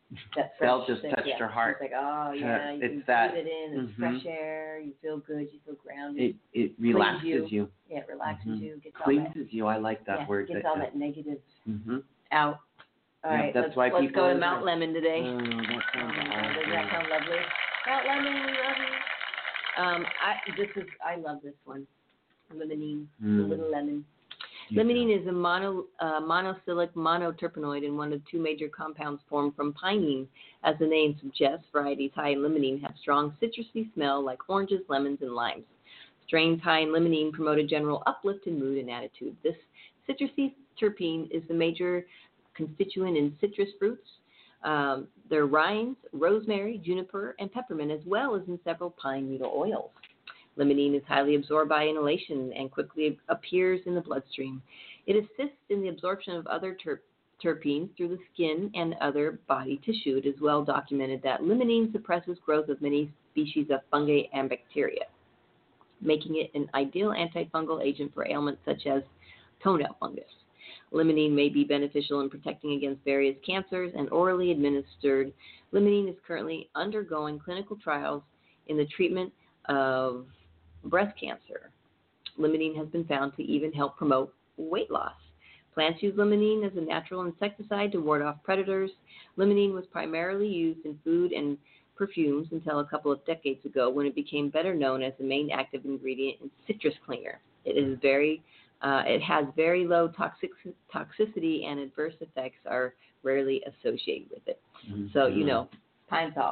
that Belle fresh, just touched her heart. It's like, oh yeah, you It's can that- breathe it in. It's fresh air. You feel good. You feel grounded. It relaxes you. Yeah, it relaxes you. Gets all Cleanses that. you. I like that word. Gets all that negative Mm-hmm. out. All Yeah, right, that's why let's people go to are Mount like, Lemon today. Oh, that sounds Doesn't that sound lovely? Mount Lemon, we love you. I love this one. Limonene, the little lemon. Limonene is a monocyclic monoterpenoid and one of two major compounds formed from pinene. As the name suggests, varieties high in limonene have strong citrusy smell like oranges, lemons, and limes. Strains high in limonene promote a general uplift in mood and attitude. This citrusy terpene is the major constituent in citrus fruits. There are rinds, rosemary, juniper, and peppermint, as well as in several pine needle oils. Limonene is highly absorbed by inhalation and quickly appears in the bloodstream. It assists in the absorption of other terpenes through the skin and other body tissue. It is well documented that limonene suppresses growth of many species of fungi and bacteria, making it an ideal antifungal agent for ailments such as toenail fungus. Limonene may be beneficial in protecting against various cancers and orally administered. Limonene is currently undergoing clinical trials in the treatment of breast cancer. Limonene has been found to even help promote weight loss. Plants use limonene as a natural insecticide to ward off predators. Limonene was primarily used in food and perfumes until a couple of decades ago when it became better known as the main active ingredient in citrus cleaner. It has very low toxicity and adverse effects are rarely associated with it. Mm-hmm. So, pine sol.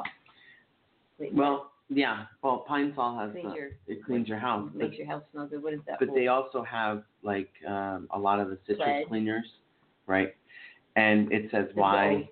Pine sol has it cleans your house. Makes your house smell good. What is that? But they also have like a lot of the citrus Pledge. cleaners, right? And it says why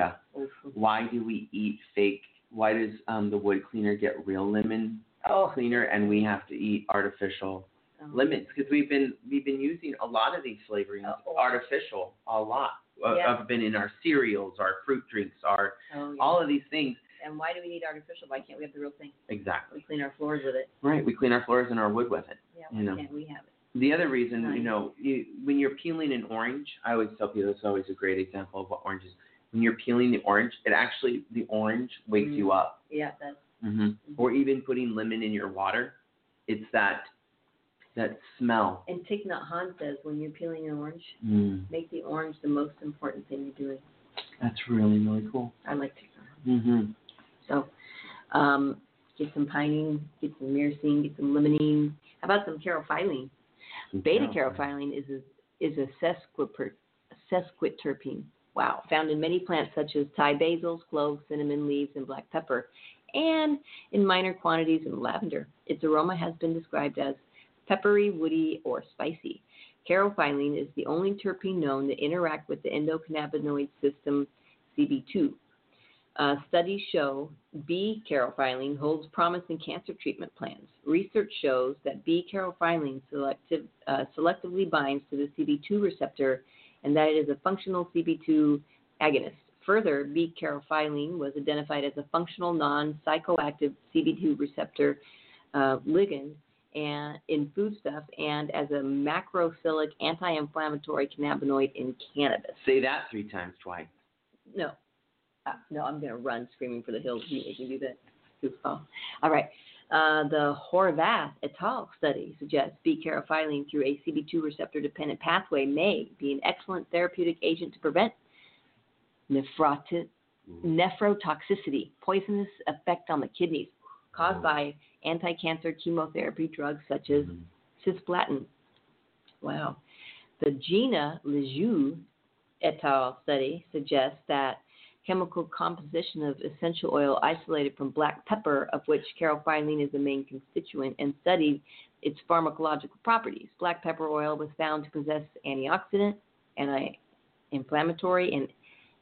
do we eat fake? Why does the wood cleaner get real lemon cleaner and we have to eat artificial lemons? Because we've been using a lot of these flavorings artificial a lot. I've been in our cereals, our fruit drinks, all of these things. And why do we need artificial? Why can't we have the real thing? Exactly. We clean our floors with it. Right. We clean our floors and our wood with it. Yeah. Why can't we have it? The other reason, when you're peeling an orange, I always tell people this is always a great example of what orange is. When you're peeling the orange, the orange wakes you up. Yeah, it does. Mm-hmm. Or even putting lemon in your water, it's that smell. And Thich Nhat Hanh says when you're peeling an orange, make the orange the most important thing you're doing. That's really, really cool. I like Thich Nhat Hanh. Mm-hmm. So, get some pinene, get some myrcene, get some limonene. How about some carophyllene? Beta-carophyllene is a sesquiterpene. Wow, found in many plants such as Thai basils, cloves, cinnamon leaves, and black pepper, and in minor quantities in lavender. Its aroma has been described as peppery, woody, or spicy. Carophyllene is the only terpene known to interact with the endocannabinoid system CB2. Studies show B-carophyllene holds promise in cancer treatment plans. Research shows that B-carophyllene selectively binds to the CB2 receptor and that it is a functional CB2 agonist. Further, B-carophyllene was identified as a functional non-psychoactive CB2 receptor ligand and in foodstuff and as a macrocyclic anti-inflammatory cannabinoid in cannabis. Say that 3 times twice. No, I'm going to run screaming for the hills. You can do that. Goofball. All right. The Horvath et al. Study suggests B-carophyllene through a CB2 receptor-dependent pathway may be an excellent therapeutic agent to prevent nephrotoxicity, poisonous effect on the kidneys caused by anti-cancer chemotherapy drugs such as cisplatin. Wow. The Gina Lejeune et al. Study suggests that chemical composition of essential oil isolated from black pepper, of which carophyllene is the main constituent, and studied its pharmacological properties. Black pepper oil was found to possess antioxidant, anti-inflammatory, and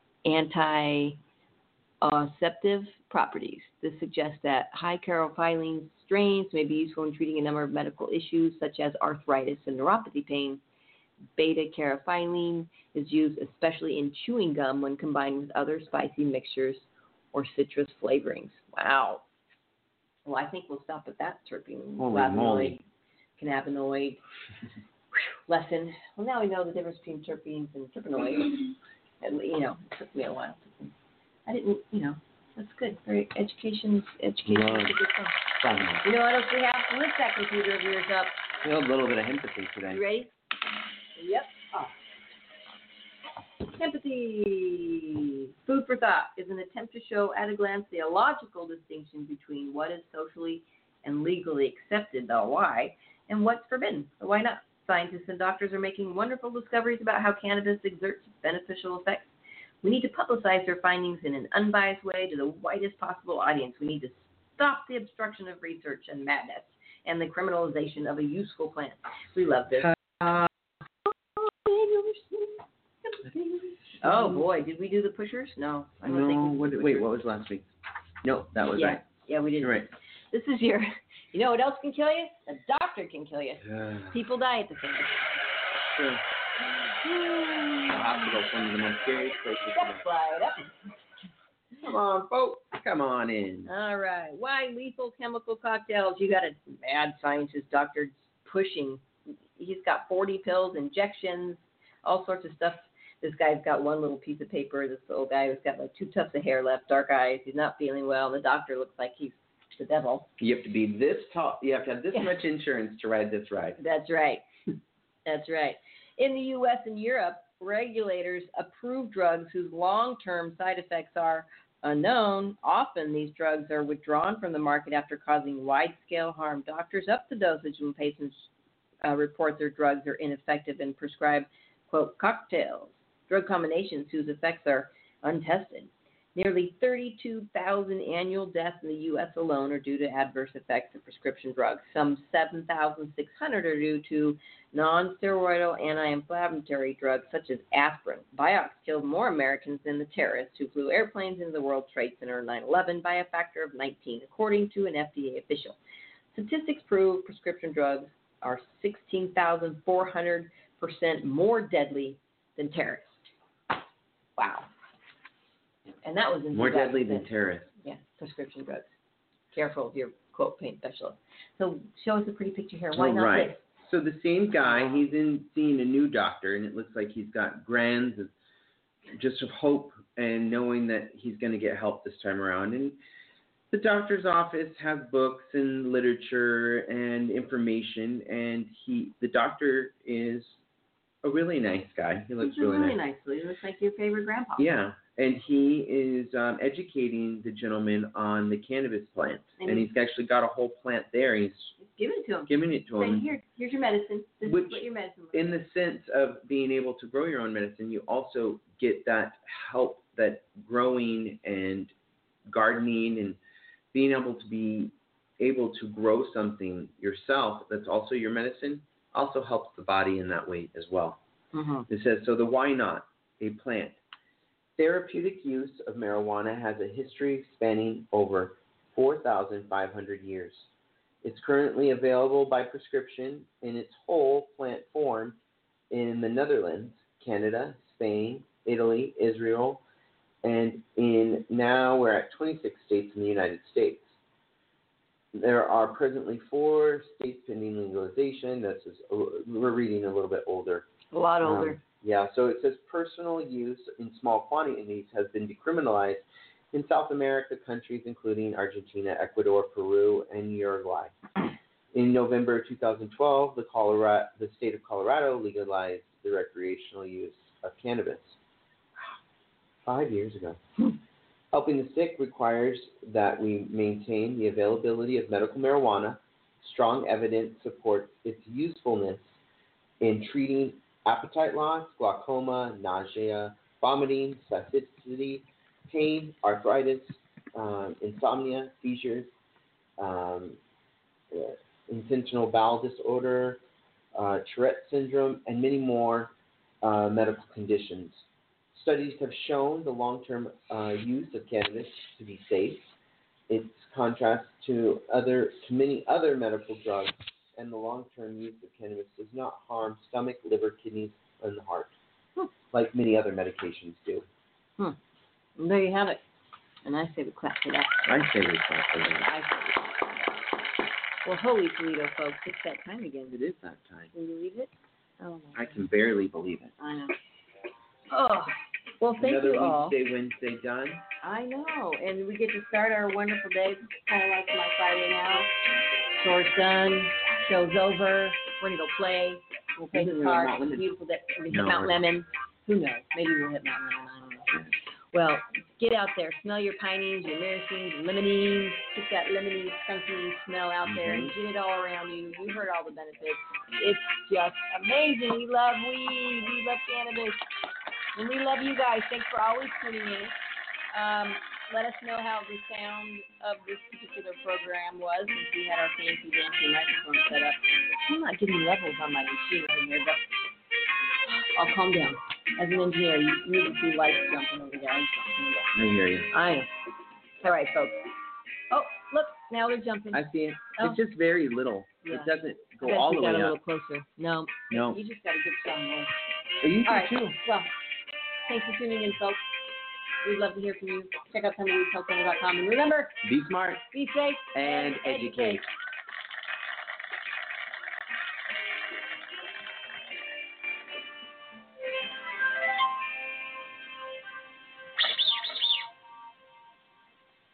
anti-septive properties. This suggests that high carophyllene strains may be useful in treating a number of medical issues such as arthritis and neuropathy pain. Beta-carophyllene is used especially in chewing gum when combined with other spicy mixtures or citrus flavorings. Wow. Well, I think we'll stop at that terpene. Flavonoid, cannabinoid lesson. Well, now we know the difference between terpenes and terpenoids. And, it took me a while. I didn't, that's good. Very education is a good fun. Fun. You know what else we have? Lift that computer of yours up. We have a little bit of empathy today. You ready? Yep. Empathy. Food for thought is an attempt to show at a glance the illogical distinction between what is socially and legally accepted, the why, and what's forbidden, the why not. Scientists and doctors are making wonderful discoveries about how cannabis exerts beneficial effects. We need to publicize their findings in an unbiased way to the widest possible audience. We need to stop the obstruction of research and madness and the criminalization of a useful plant. We love this. Oh, boy. Did we do the pushers? No. Wait, what was last week? No, that was right. Yeah, we did. You're right. This is your, you know what else can kill you? A doctor can kill you. People die at the same time. Sure. The hospital's one of the most scary places. That's right. Come on, folks. Come on in. All right. Why lethal chemical cocktails? You got a mad scientist doctor pushing. He's got 40 pills, injections, all sorts of stuff. This guy's got one little piece of paper. This little guy who's got like 2 tufts of hair left, dark eyes. He's not feeling well. The doctor looks like he's the devil. You have to be this tall. You have to have this much insurance to ride this ride. That's right. That's right. In the U.S. and Europe, regulators approve drugs whose long-term side effects are unknown. Often these drugs are withdrawn from the market after causing wide-scale harm. Doctors up the dosage when patients report their drugs are ineffective and prescribe, quote, cocktails, drug combinations whose effects are untested. Nearly 32,000 annual deaths in the U.S. alone are due to adverse effects of prescription drugs. Some 7,600 are due to non-steroidal anti-inflammatory drugs such as aspirin. Vioxx killed more Americans than the terrorists who flew airplanes into the World Trade Center on 9/11 by a factor of 19, according to an FDA official. Statistics prove prescription drugs are 16,400% more deadly than terrorists. Wow. And that was in more deadly than terrorists. Yeah, prescription drugs. Careful of your, quote, pain specialist. So show us a pretty picture here. Why not this? So the same guy, he's seeing a new doctor, and it looks like he's got grands of just of hope and knowing that he's going to get help this time around. And the doctor's office has books and literature and information, and the doctor is a really nice guy. He looks really nice. He looks like your favorite grandpa. Yeah, and he is educating the gentleman on the cannabis plant, and he's actually got a whole plant there. He's giving it to him. Here's your medicine. This is what your medicine looks like. In the sense of being able to grow your own medicine, you also get that help, that growing and gardening and being able to grow something yourself that's also your medicine also helps the body in that way as well. It says, so the why not? A plant. Therapeutic use of marijuana has a history spanning over 4,500 years. It's currently available by prescription in its whole plant form in the Netherlands, Canada, Spain, Italy, Israel, and now we're at 26 states in the United States. There are presently 4 states pending legalization. We're reading a little bit older. A lot older. Yeah, so it says personal use in small quantities has been decriminalized in South America countries including Argentina, Ecuador, Peru, and Uruguay. In November 2012, the state of Colorado legalized the recreational use of cannabis. 5 years ago. Helping the sick requires that we maintain the availability of medical marijuana. Strong evidence supports its usefulness in treating appetite loss, glaucoma, nausea, vomiting, spasticity, pain, arthritis, insomnia, seizures, intentional bowel disorder, Tourette syndrome, and many more medical conditions. Studies have shown the long-term use of cannabis to be safe. Its contrast to many other medical drugs, and the long-term use of cannabis does not harm stomach, liver, kidneys, and the heart, like many other medications do. Well, there you have it. And I say we clap for that. I say we clap for that. Well, holy Toledo, folks, it's that time again. It is that time. Can you believe it? Oh, I can barely believe it. I know. Oh, Well, thank Another you all. Wednesday done. I know, and we get to start our wonderful day. It's kind of like my Friday now. Store's done, show's over. We're gonna go play. We'll play Maybe the we'll card. Mount Lemon. Beautiful day. We're gonna No, hit Mount we're- Lemon. Who knows? Maybe we'll hit Mount Lemon. I don't know. Well, get out there. Smell your piney's, your maraschines, your lemonines. Get that lemony, skunky smell out there and get it all around you. You heard all the benefits. It's just amazing. We love weed. We love cannabis. And we love you guys. Thanks for always tuning in. Let us know how the sound of this particular program was since we had our fancy dancy microphone set up. I'm not getting levels on my machine right here, but I'll calm down. As an engineer, you need to see lights jumping over there. I hear you. I know. All right, folks. Oh, look, now they're jumping. I see it. Oh. It's just very little. Yeah. It doesn't I go gotta all take the that way a up. little closer. No. No. You just got a good strong voice. But you All can right. too. Well, thanks for tuning in, folks. We'd love to hear from you. Check out tumbleweedhealthcenter.com. And remember, Be smart be safe, and educate.